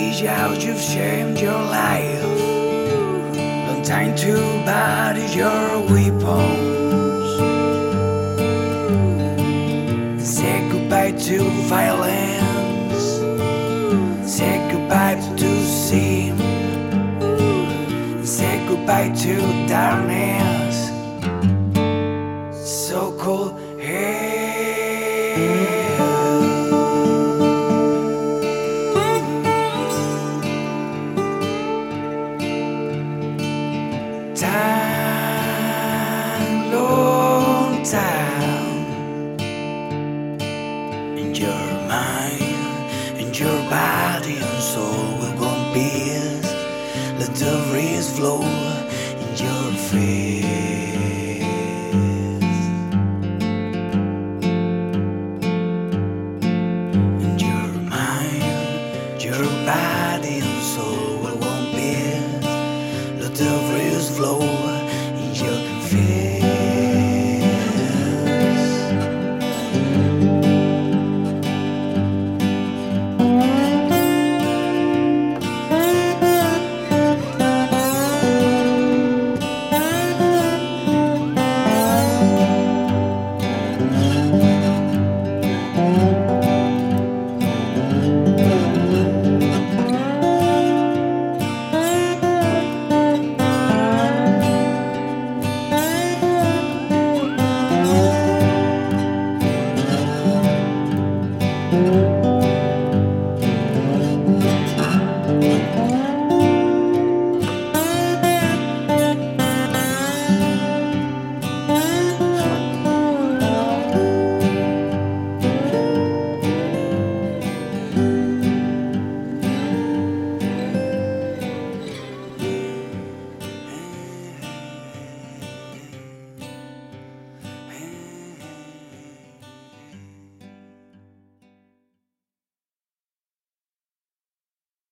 how you've changed your life. Don't time to body your weapons. Say goodbye to violence. Say goodbye to sin. Say goodbye to darkness. So cold. Time, long time, in your mind, in your body and soul will go in peace. Let the breeze flow in your face. In your mind, your body.